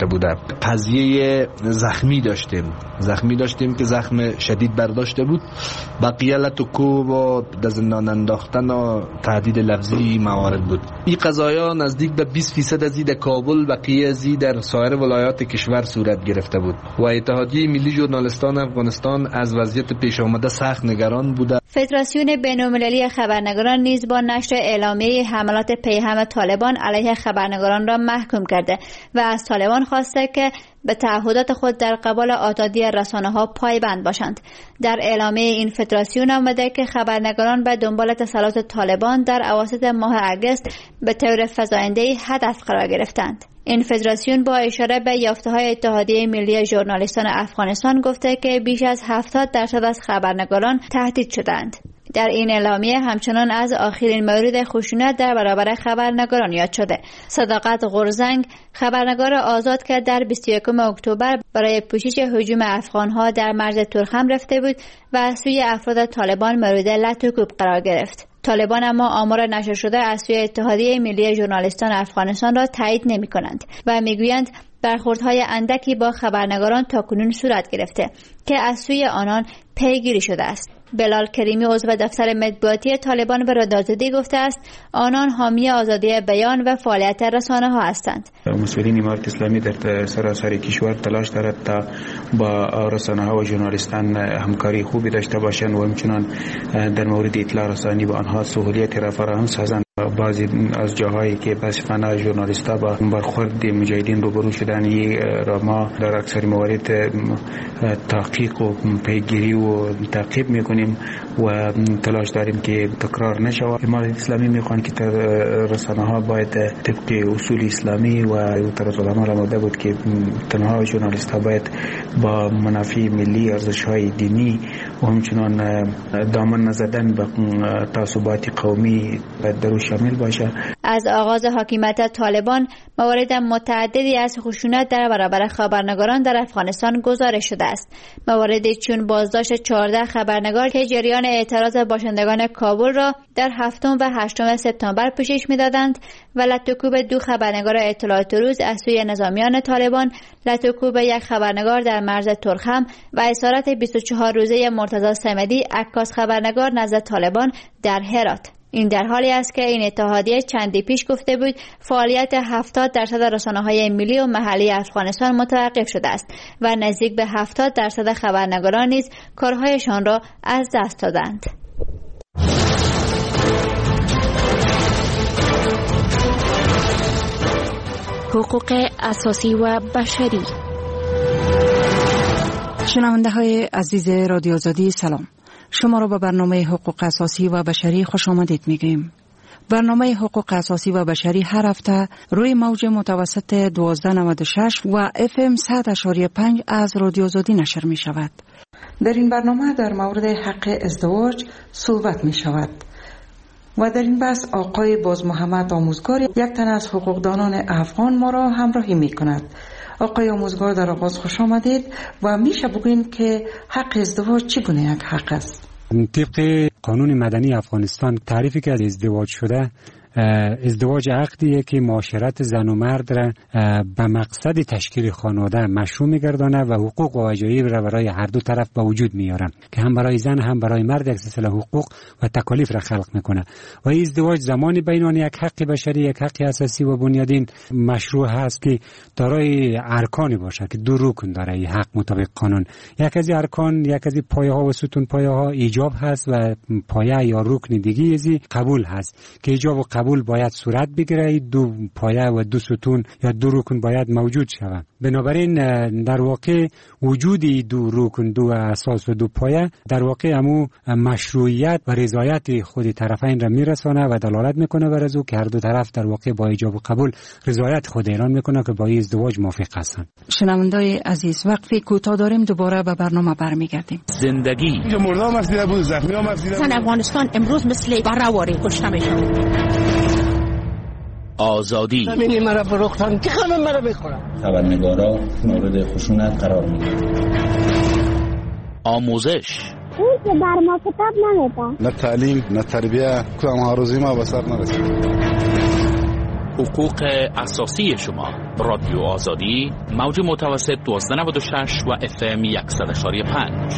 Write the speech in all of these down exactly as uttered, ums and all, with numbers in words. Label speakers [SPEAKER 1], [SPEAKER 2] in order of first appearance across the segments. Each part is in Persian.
[SPEAKER 1] گرفته بوده. قضیه زخمی داشتیم زخمی داشتیم که زخم شدید برداشته بود. بقیه لتوکو و در زندان انداختن و تهدید لفظی موارد بود. این قضایا نزدیک به بیست درصد از در کابل، بقیه از در سایر ولایات کشور صورت گرفته بود و اتحادیه ملی ژورنالیستان افغانستان از وضعیت پیش آمده سخت نگران بوده.
[SPEAKER 2] فدراسیون بین‌المللی خبرنگاران نیز با نشر اعلامیه حملات پیهم طالبان علیه خبرنگاران را محکوم کرده و از طالبان خواسته که به تعهدات خود در قبال آزادی رسانه‌ها پایبند باشند. در اعلامیه این فدراسیون آمده که خبرنگاران به دنبال تسلط طالبان در اواسط ماه اگست به طور فزاینده‌ای هدف قرار گرفتند. این فدراسیون با اشاره به یافته‌های اتحادیه ملی ژورنالیستان افغانستان گفته که بیش از هفتاد درصد از خبرنگاران تهدید شدند. در این اعلامیه همچنان از آخرین مورد خشونت در برابر خبرنگاران یاد شده. صداقت غرزنگ، خبرنگار آزاد که در بیست و یکم اکتبر برای پوشش هجوم افغانها در مرز تورخم رفته بود و از سوی افراد طالبان مورد لطوکوب قرار گرفت. طالبان اما آمار نشر شده از سوی اتحادیه ملی ژورنالیستان افغانستان را تایید نمی کنند و میگویند برخوردهای اندکی با خبرنگاران تاکنون صورت گرفته که از سوی آنان پیگیری شده است. بلال کریمی عضو دفتر مطبوعاتی طالبان به رادیو آزادی گفته است آنان حامی آزادی بیان و فعالیت رسانه ها هستند.
[SPEAKER 3] مسئولین امارت اسلامی در سراسر کشور تلاش دارد تا با رسانه ها و ژورنالیستان همکاری خوبی داشته باشند و همچنان در مورد اطلاع رسانی به آنها سهولیت را فراهم سازند. بعضی از جاهایی که متاسفانه ژورنالیست‌ها با برخورد مجاهدین روبرو شدن را ما در اکثر موارد تحقیق و پیگیری و تعقیب میکنیم و تلاش داریم که تکرار نشود. امارت اسلامی میخوان که رسانه ها باید طبق اصول اسلامی و طرز العمل آماده بود که تنها ژورنالیست ها باید با منافع ملی، ارزش های دینی و همچنان دامن نزدن به تعصبات قومی در شامل باشه.
[SPEAKER 2] از آغاز حاکمیت طالبان موارد متعددی از خشونت در برابر خبرنگاران در افغانستان گزارش شده است. مواردی چون بازداشت چهارده خبرنگار که جریان اعتراض باشندگان کابل را در هفتم و هشتم سپتامبر پوشش می‌دادند و لطوکوب دو خبرنگار اطلاعات روز از سوی نظامیان طالبان، لطوکوب یک خبرنگار در مرز تورخم و اسارت بیست و چهار روزه مرتضی صمدی عکاس خبرنگار نزد طالبان در هرات. این در حالی است که این اتحادیه چندی پیش گفته بود فعالیت هفتاد درصد رسانه‌های ملی و محلی افغانستان متوقف شده است و نزدیک به هفتاد درصد خبرنگاران نیز کارهایشان را از دست دادند.
[SPEAKER 4] حقوق اساسی و بشری.
[SPEAKER 5] شنونده های عزیز رادیو آزادی سلام. شما را به برنامه حقوق اساسی و بشری خوش آمدید میگیم. برنامه حقوق اساسی و بشری هر هفته روی موج متوسط دوازده نود و شش و اف ام صد و پنج از رادیو آزادی نشر می شود. در این برنامه در مورد حق ازدواج صحبت می شود و در این بحث آقای باز محمد آموزگار، یک تن از حقوقدانان افغان، ما را همراهی می کند. آقای آموزگار در آغاز خوش آمدید و میشه بگوین که حق ازدواج چگونه یک حق است؟
[SPEAKER 6] طبق قانون مدنی افغانستان تعریفی که از ازدواج شده، ازدواج عقدیه که معاشرت زن و مرد را به مقصد تشکیل خانواده مشروع می‌گردانه و حقوق و وجایب را برای هر دو طرف به وجود میاره که هم برای زن هم برای مرد یک سلسله حقوق و تکالیف را خلق میکنه و این ازدواج زمانی بینان یک حق بشری، یک حق اساسی و بنیادین مشروع هست که دارای ارکانی باشه که دو رکن داره این حق مطابق قانون. یک از ارکان، یک از پایه ها و ستون پایه ها ایجاب هست و پایه یا رکن دیگه ازی قبول هست که ایجاب و قبول باید صورت بگیره. دو پایه و دو ستون یا دو رکن باید موجود شود. بنابراین در واقع وجودی دو رکن، دو اساس و دو پایه در واقع همو مشروعیت و رضایت خود طرفین را میرسانه و دلالت میکنه بر از او که هر دو طرف در واقع با ایجاب و قبول رضایت خود اعلان میکنه که با این ازدواج موافق هستند.
[SPEAKER 5] شنوندای عزیز، وقتی کوتاه داریم دوباره به برنامه برمیگردیم.
[SPEAKER 7] زندگی
[SPEAKER 8] مردم مسئله بود، زخمی ها مسئله بود.
[SPEAKER 7] افغانستان امروز مثل برآوری کشته میشه. آزادی
[SPEAKER 8] همین مرا فروختن که همه مرا بخورن.
[SPEAKER 9] خبرنگارا مورد خشونت قرار میگیرن.
[SPEAKER 7] آموزش
[SPEAKER 10] اون که در ما کتاب نمیده.
[SPEAKER 8] نه تعلیم نه تربیه، کدام ها روزی ما به سر نرسید.
[SPEAKER 7] حقوق اساسی شما. رادیو آزادی، موج متوسط دوازده نود و شش و اف ام صد و پنج.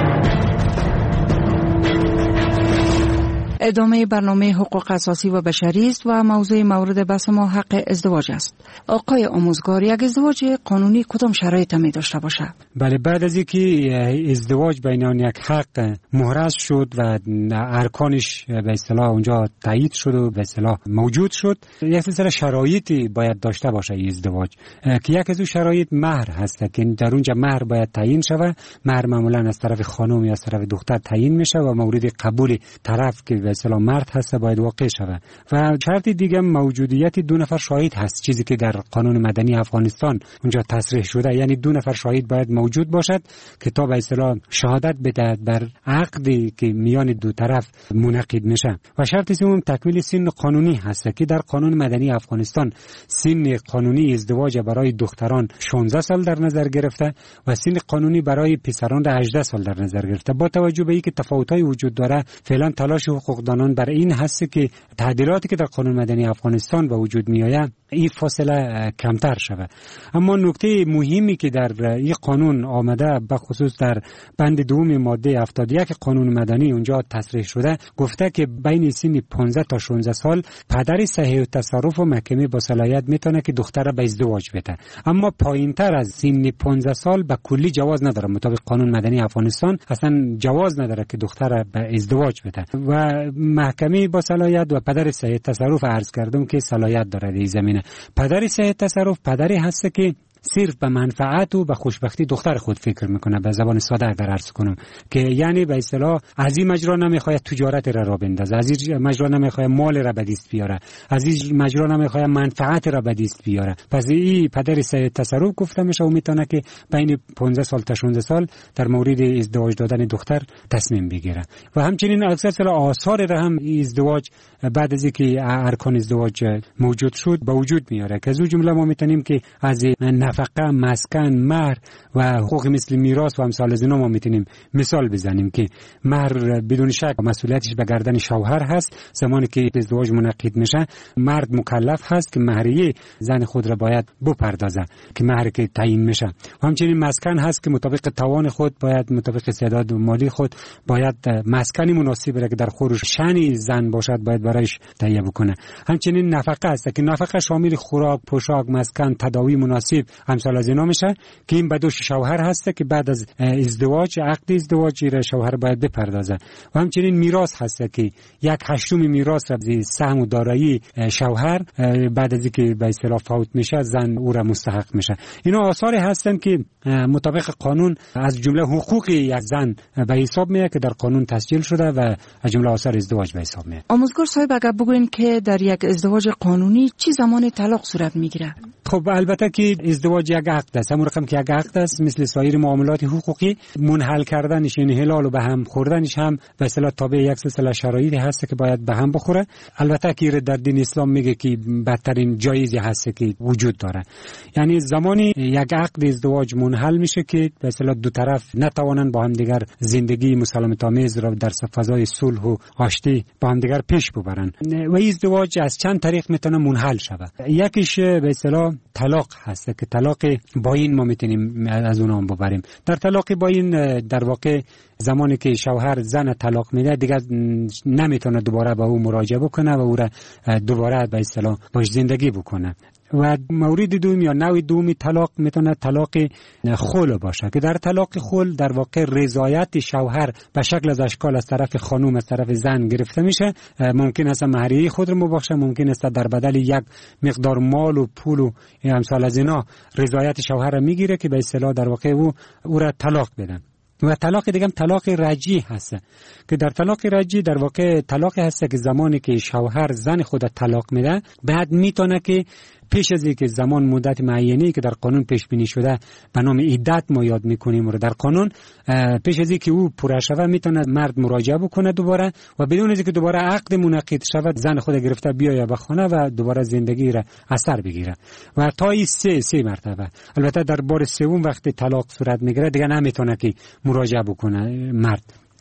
[SPEAKER 5] ادامه برنامه حقوق اساسی و بشری است و موضوع مورد بحث ما حق ازدواج است. آقای آموزگار، یک ازدواج قانونی کدام شرایط می داشته باشه؟
[SPEAKER 6] بله، بعد از اینکه ازدواج بین آن یک حق محرز شد و ارکانش به اصطلاح اونجا تایید شد و به اصطلاح موجود شد، یک سلسله شرایطی باید داشته باشه این ازدواج که یک از اون شرایط مهر هست که در اونجا مهر باید تعیین شود. مهر معمولا از طرف خانم یا از طرف دختر تعیین میشه و مورد قبول طرف که به اصطلاح مرد هست باید واقع شود. و شرط دیگه موجودیت دو نفر شاهد هست، چیزی که در قانون مدنی افغانستان اونجا تصریح شده، یعنی دو نفر شاهد باید موجود باشد که تا به اصطلاح شهادت بده بر عقدی که میان دو طرف منعقد میشه. و شرط سوم تکمیل سن قانونی هست که در قانون مدنی افغانستان سن قانونی ازدواج برای دختران شانزده سال در نظر گرفته و سن قانونی برای پسران هجده سال در نظر گرفته. با توجه به اینکه تفاوت‌های وجود داره، فعلا تلاش حقوقدانان برای این هست که تعدیلاتی که در قانون مدنی افغانستان به وجود میآید این فاصله کمتر شود. اما نکته مهمی که در این قانون آمده به خصوص در بند دوم ماده هفتاد و یک قانون مدنی اونجا تصریح شده، گفته که بین سن پانزده تا شانزده سال پدر صحیح التصرف و محکمه با صلاحیت میتونه که دختر به ازدواج بده. اما پایینتر از سن پانزده سال به کلی جواز نداره. مطابق قانون مدنی افغانستان اصلا جواز نداره که دختر به ازدواج بده و محکمه با صلاحیت و پدر صحیح التصرف عرض کردم که صلاحیت داره در زمینه. پدر صحیح التصرف پدری هست که صرف به منفعت و به خوشبختی دختر خود فکر میکنه. به زبان ساده اگر عرض کنم که یعنی به اصطلاح از این مجرا نمیخواد تجارت را را بندازه، از این مجرا نمیخواد مال را به دست بیاره، از این مجرا نمیخواد منفعت را به دست بیاره. پس این پدر صحیح تصرف گفته میشه و میتونه که بین پانزده سال تا شانزده سال در مورد ازدواج دادن دختر تصمیم بگیره. و همچنین اکثر آثار را هم ازدواج بعد از اینکه ارکان ازدواج موجود شد به وجود میاره که از اون جمله ما میتونیم که از نفقه، مسکن، مهر و حقوق مثل میراث و امثال از اینا ما میتونیم مثال بزنیم که مهر بدون شک مسئولیتش به گردن شوهر هست. زمانی که ازدواج منعقد میشه مرد مکلف هست که مهریه زن خود را باید بپردازه که مهر که تعیین میشه. و همچنین مسکن هست که مطابق توان خود باید مطابق استعداد مالی خود باید مسکنی مناسب را که در خورش شأن زن باشد باید برایش تهیه بکنه. همچنین نفقه هست که نفقه شامل خوراک، پوشاک، مسکن، تداوی مناسب امثال از اینا میشه که این به دوش شوهر هست که بعد از ازدواج عقد ازدواج را شوهر باید بپردازه. و همچنین میراث هست که یک هشتم میراث را سهم و دارایی شوهر بعد از اینکه به اصطلاح فوت میشه زن او را مستحق میشه. اینا آثاری هستن که مطابق قانون از جمله حقوق یک زن به حساب میاد که در قانون تسجیل شده و از جمله آثار ازدواج به حساب میاد.
[SPEAKER 5] آموزگار صاحب اگر بگوین که در یک ازدواج قانونی چه زمان طلاق صورت میگیره؟
[SPEAKER 6] خب البته که ازدواج یک عقد است، همون رقم که یک عقد است مثل سایر معاملات حقوقی منحل کردنش یعنی حلال و به هم خوردنش هم به اصطلاح تابع یک سلسله شرایطی هست که باید به هم بخوره. البته که در دین اسلام میگه که بدترین جایزی هست که وجود داره، یعنی زمانی یک عقد ازدواج منحل میشه که به اصطلاح دو طرف نتوانند با هم دیگر زندگی مسالمت آمیز را در فضای صلح و آشتی با هم دیگر پیش ببرن. و ازدواج از چند طریق میتونه منحل شود. یکیش به اصطلاح طلاق هست که طلاق باین ما میتونیم از اون هم ببریم. در طلاق باین در واقع زمانی که شوهر زن طلاق میده دیگه نمیتونه دوباره با او مراجعه بکنه و او را دوباره به اصطلاح باش زندگی بکنه. و مورد دوم یا نوع دومی طلاق میتونه طلاق خلع باشه که در طلاق خلع در واقع رضایت شوهر به شکل از اشکال از طرف خانم از طرف زن گرفته میشه. ممکن است مهریه خود رو مبخشه، ممکن است در بدل یک مقدار مال و پول و امثال از اینا رضایت شوهر رو میگیره که به اصطلاح در واقع او او را طلاق بدن. و طلاق دیگه هم طلاق رجعی هست که در طلاق رجعی در واقع طلاق هست که زمانی که شوهر زن خود طلاق میده بعد میتونه که پیش از اینکه زمان مدت معینی که در قانون پیش بینی شده به نام عدت ما یاد میکنیم رو در قانون، پیش از اینکه او پوره شود میتونه مرد مراجعه بکنه دوباره و بدون اینکه دوباره عقد منعقد شود زن خود گرفته بیاید به خانه و دوباره زندگی را اثر بگیره و تا این سه سه مرتبه. البته در بار سوم وقتی طلاق صورت میگیره دیگه نمیتونه که مراجعه بکنه مرد.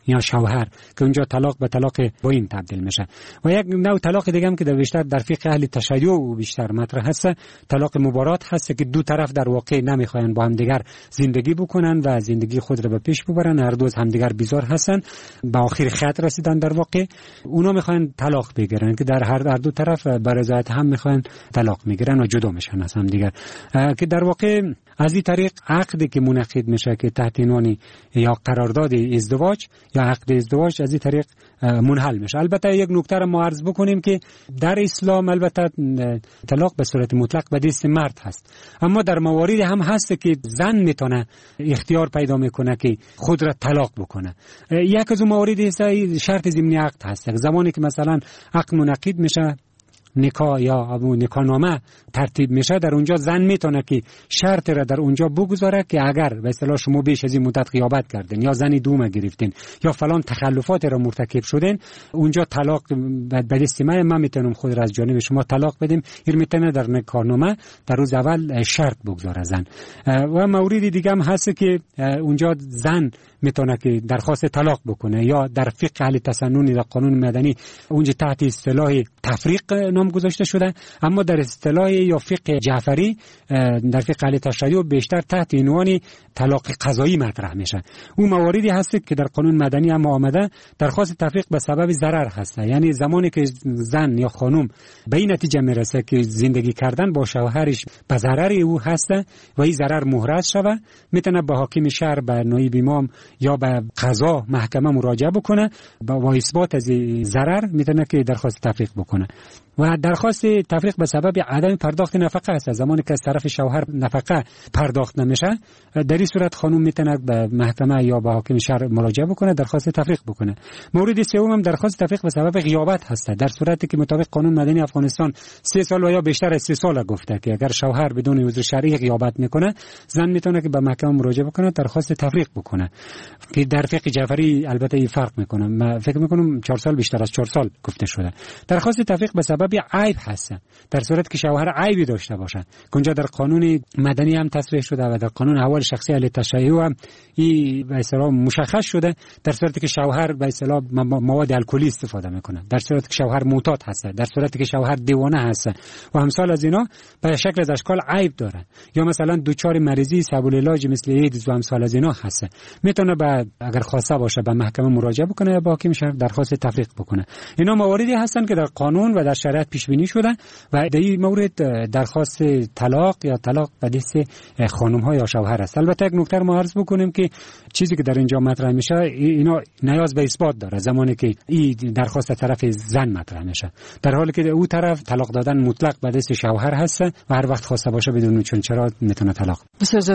[SPEAKER 6] یا شوهر که اونجا طلاق به طلاق باین تبدیل میشه. و یک نوع طلاق دیگه هم که در بیشتر در فقه اهل تشیع و بیشتر مطرح هست، طلاق مبارات هست که دو طرف در واقع نمیخواین با هم دیگر زندگی بکنن و زندگی خود را به پیش ببرن، هر دو از هم دیگر بیزار هستن، به آخر خط رسیدن در واقع، اونا میخواین طلاق بگیرن که در هر دو طرف به رضایت هم میخواین طلاق میگیرن و جدا میشن از هم دیگر، که در واقع از این طریق عقدی که منعقد میشه که تحت عنوان یا قرارداد ازدواج یا عقد ازدواج از این طریق منحل میشه. البته یک نکته را ما عرض بکنیم که در اسلام البته طلاق به صورت مطلق به دست مرد هست، اما در مواردی هم هست که زن میتونه اختیار پیدا میکنه که خود را طلاق بکنه. یک از اون مواردی شرط ضمنی عقد هست، زمانی که مثلا عقد منعقد میشه، نکاح یا ابو نکاح نامه ترتیب میشه، در اونجا زن میتونه که شرط را در اونجا بگذاره که اگر به اصطلاح شما بیش از این مدت غیابت کردین یا زنی دوم گرفتین یا فلان تخلفات را مرتکب شدین، اونجا طلاق به دست من من میتونم خود را از جانب شما طلاق بدیم. این میتونه در نکاح نامه در روز اول شرط بگذاره زن. و موردی دیگه هم هست که اونجا زن میتونه که درخواست طلاق بکنه، یا در فقه اهل تسنن در قانون مدنی اونجا تحت اصطلاح تفریق نام گذاشته شده، اما در اصطلاح یا فقه جعفری در فقه اهل تشیع بیشتر تحت عنوان طلاق قضایی مطرح میشه. اون مواردی هست که در قانون مدنی هم آمده درخواست تفریق به سبب ضرر هست، یعنی زمانی که زن یا خانم به این نتیجه میرسه که زندگی کردن با شوهرش به ضرر او هست و این ضرر محرز شوه، میتونه به حاکم شهر، به نایب امام یا به قضا محکمه مراجعه بکنه با اثبات از ضرر میتونه که درخواست تفریق بکنه. و درخواست تفریق به سبب عدم پرداخت نفقه است. زمانی که از طرف شوهر نفقه پرداخت نمیشه، در این صورت خانم میتونه به محکمه یا به حاکم شهر مراجعه بکنه، درخواست تفریق بکنه. مورد سوم هم درخواست تفریق به سبب غیابت هست، در صورتی که مطابق قانون مدنی افغانستان سه سال و یا بیشتر از سه سال گفته که اگر شوهر بدون عذر شرعی غیابت میکنه، زن میتونه که به محکمه مراجعه بکنه، درخواست تفریق بکنه، که در فقه جعفری البته این فرق میکنه. من فکر میکنم چهار سال بیشتر از چهار سال گفته شده. درخواست تفریق به سبب عیب هست، در صورتی که شوهر عیبی داشته باشه، اونجا در قانون مدنی هم تصریح شده و در قانون احوال شخصی اهل تشیع هم این به اصطلاح مشخص شده، در صورتی که شوهر به اصطلاح مواد الکلی استفاده میکنه، در صورتی که شوهر معتاد هست، در صورتی که شوهر دیوانه هست و امثال از اینا به شکل از اشکال عیب داره، یا مثلا دوچار مریضی سبول علاج مثل ایدز و امثال از اینا هست، میتونه به اگر خواسته باشه به محکمه مراجعه بکنه یا با حاکم شهر درخواست تفریق بکنه. اینا مواردی هستن که در قانون و در شریعت پیش بینی شده و در این مورد درخواست طلاق یا طلاق به دست خانم ها یا شوهر است. البته یک نکته ما عرض بکنیم که چیزی که در اینجا مطرح میشه اینا نیاز به اثبات داره زمانی که این درخواست طرف زن مطرح میشه، در حالی که او طرف طلاق دادن مطلق به دست شوهر هست و هر وقت خواسته باشه بدون چون چرا میتونه طلاق.